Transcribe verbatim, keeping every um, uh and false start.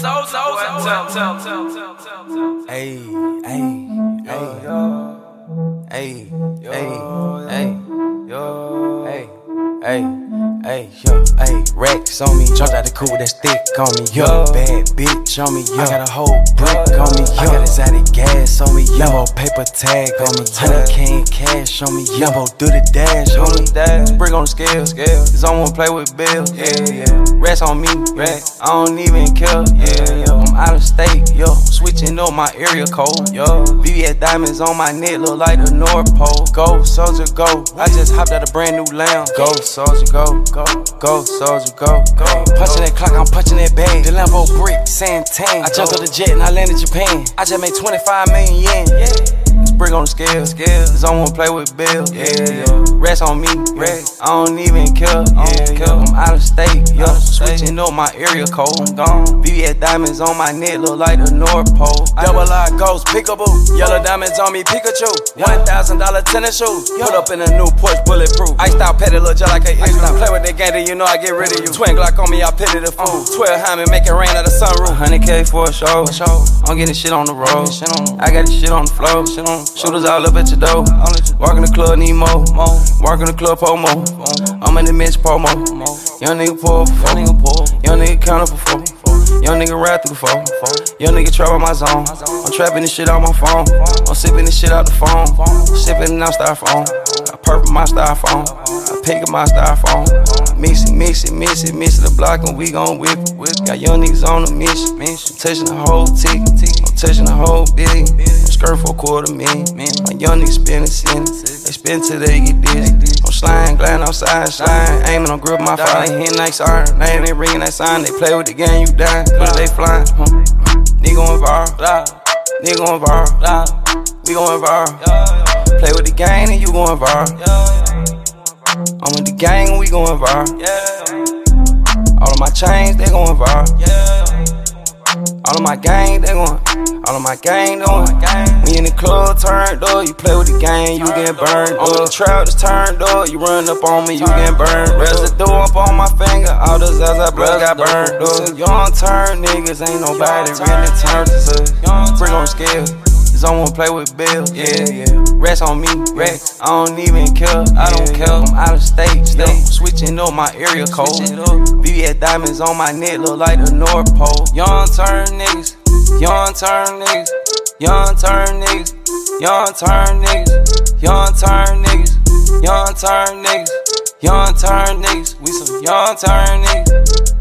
So, so, so, tell, tell, tell, tell, tell, tell. Hey, hey, hey, yo, hey, hey, hey, yo, hey, hey. Hey, yo, hey, Rex on me, jumped out the coupe with that stick on me, yo. Bad bitch on me, yo. I got a whole brick on me, yo. I got exotic gas on me, yo. Lambo paper tag on me, honey cane cash on me, yo. Lambo do the dash on me, spring on the scale, scale. Cause I wanna play with bills, yeah, yeah. Rest on me, Rex, I don't even care, yeah, yeah. I'm out of state, yo. Switching up my area code, yo. V V S diamonds on my neck, look like the North Pole. Go, soldier, go. I just hopped out a brand new lamb. Go, soldier, go. Go, go, soldier, go, go. Punching that clock, I'm punching that bag. The Lambo brick, Santan. I jumped on the jet and I landed Japan. I just made twenty-five million yen. Yeah. Spring on the scale, scale. Cause I wanna play with bills. Yeah, yeah. Rest on me, Rex. I don't even care. I don't care. I'm out of state, yo. Switching up my area code. I'm gone. V V S diamonds on my neck, look like the North Pole. Double I ghost, peekaboo. Yellow diamonds on me, Pikachu. One thousand dollar tennis shoes. Put up in a new Porsche, bulletproof. Iced out petty, look just like an igloo. Play with that game, then you know I get rid of you. Twin Glock on me, I pity the fool. Twelve Hyman, make it rain out the sunroof. one hundred K for a show. I'm getting shit on the road. I got this shit on the floor. Shooters all up at your door. Walking the club, need more. Walking the club, pomo. I'm in the Mitch promo. Young nigga pull, young nigga count up for four. Young nigga ride through the phone. Young nigga trap on my zone. I'm trapping this shit on my phone. I'm sipping this shit out the phone. Sipping it out styrofoam. I purple my styrofoam. I pink my styrofoam. Mix it, mix it, mix it, mix it the block and we gon' whip it. Got young niggas on the mission. I'm touching the whole tick. I'm touching the whole billion. I'm skirt for a quarter million. My young niggas spend a cent. They spend till they get dizzy. I'm sliding, gliding outside, sliding. Aiming on grip my fire. They hitting like siren. They ain't ringing that sign. They play with the game, you dying. Cause they flying. Nigga on viral. Nigga on viral. We going viral. Play with the gang and you going viral. I'm with the gang and we going viral. All of my chains, they going viral. All of my gang, they going. All of my gang, doing. We in the club, turned up. You play with the gang, you get burned up. The trap just turned up. You run up on me, you get burned. Residue up on my finger. All the Zaza blood got burned up. Young turn niggas, ain't nobody really turned us. Bring on scale. I wanna play with bills, yeah, yeah. Rest on me, Rex. I don't even care, I don't care. I'm out of state, state. Switching up my area code. V V S diamonds on my neck, look like the North Pole. Young turn niggas, young turn niggas, young turn niggas, young turn niggas, young turn niggas, young turn niggas, young turn niggas. We some young turn niggas.